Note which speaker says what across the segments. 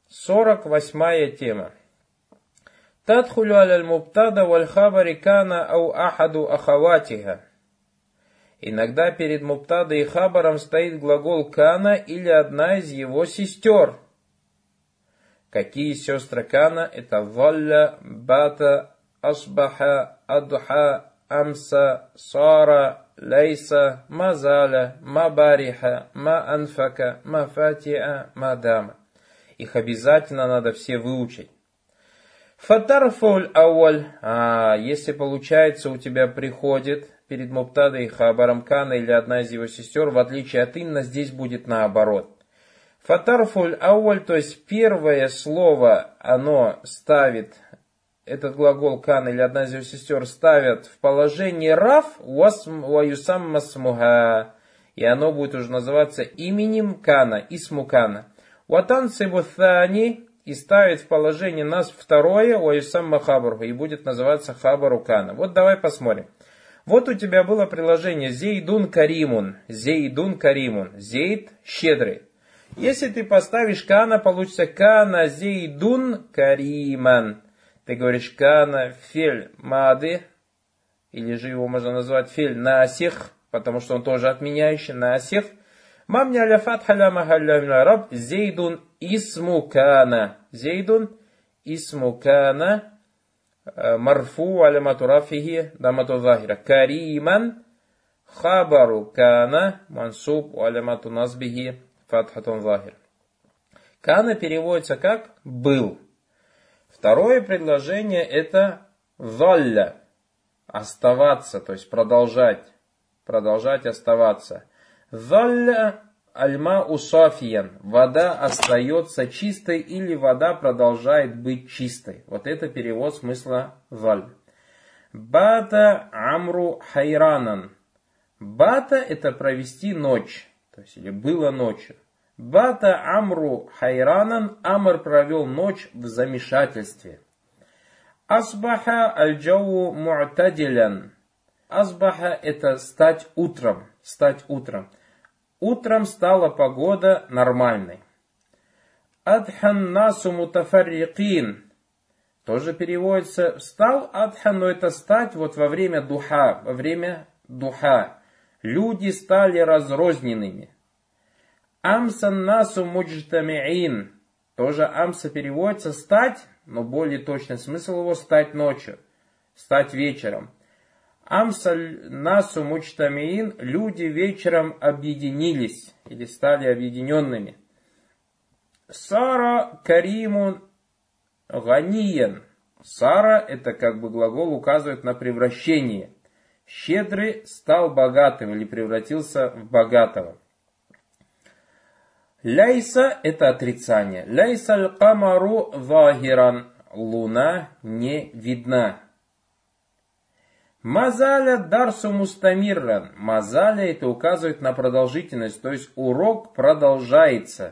Speaker 1: 48 тема. Тадхулю аляль мубтада валь хабари кана ау ахаду ахаватиха. Иногда перед мубтада и хабаром стоит глагол кана или одна из его сестер. Какие сестры кана? Это валля, бата, асбаха, адха, амса, сара, лейса, мазаля, мабариха, маанфака, мафатиа, мадама. Их обязательно надо все выучить. Фатарфуль ауаль. Если получается у тебя приходит перед мубтадой и хабаром кана или одна из его сестер, в отличие от инна, здесь будет наоборот. Фатарфуль ауаль, то есть первое слово, оно ставит, этот глагол кана или одна из его сестер ставят в положение раф ваюсам масмуха. И оно будет уже называться именем кана, исму кана. Ватан сибуthani, и ставит в положение нас второе, ваюсамма хабару, и будет называться хабару кана. Вот давай посмотрим. Вот у тебя было приложение зейдун каримун, зейдун каримун, зейд щедрый. Если ты поставишь кана, получится кана зейдун кариман. Ты говоришь кана фель мады, или же его можно назвать фель насих, потому что он тоже отменяющий, насих. Мамни аля фатха ля махалля мин араб, зейдун исму кана. Зейдун исму кана, марфу алямату рафихи дамату захира. Кариман хабару кана, мансуб алямату назбихи фатхатун захир. Кана переводится как был. Второе предложение это залля, оставаться, то есть продолжать оставаться. Залля альма усафиян, вода остается чистой или вода продолжает быть чистой. Вот это перевод смысла заль. Бата амру хайранан. Бата это провести ночь, то есть или было ночью. Бата амру хайранан, Амр провел ночь в замешательстве. Асбаха аль-джау му'тадилян. Асбаха это стать утром. Утром стала погода нормальной. Адхан насу мутафаррикин. Тоже переводится встал адхан, но это стать вот во время духа. Люди стали разрозненными. Амсан насу муджтамиин. Тоже амса переводится стать, но более точный смысл его стать ночью, стать вечером. Амсаль насу муджтамиин, люди вечером объединились или стали объединенными. Сара каримун ганиен. Сара это как бы глагол указывает на превращение. Щедрый стал богатым или превратился в богатого. Ляйса это отрицание. Ляйса аль-камару захиран. Луна не видна. Мазаля дарсу мустамирран. Мазаля это указывает на продолжительность, то есть урок продолжается.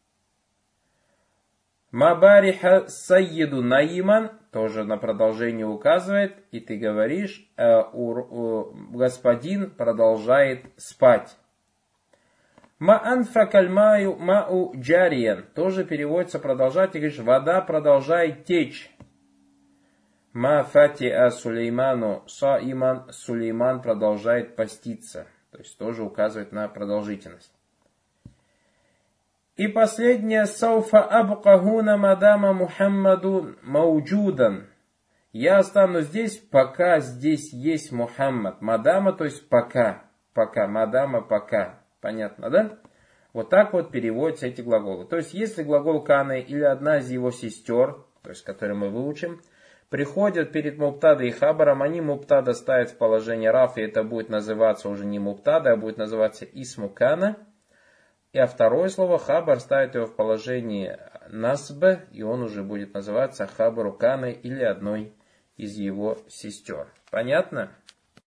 Speaker 1: Мабариха сайеду наиман тоже на продолжение указывает, и ты говоришь, господин продолжает спать. Маанфакальмаю мау джариен тоже переводится продолжать, и говоришь, вода продолжает течь. Ма фатиа Сулейману саиман, Сулейман продолжает поститься. То есть тоже указывает на продолжительность. И последнее. Сауфа абкахуна мадама Мухаммаду мауджудан. Я останусь здесь, пока здесь есть Мухаммад. Мадама, то есть пока. Мадама, пока. Понятно, да? Вот так вот переводятся эти глаголы. То есть если глагол кана или одна из его сестер, то есть который мы выучим, приходят перед мубтадой и хабаром, они мубтада ставят в положение раф, и это будет называться уже не мубтада, а будет называться исму кана. А второе слово хабар ставит его в положение насб, и он уже будет называться хабару кана или одной из его сестер. Понятно?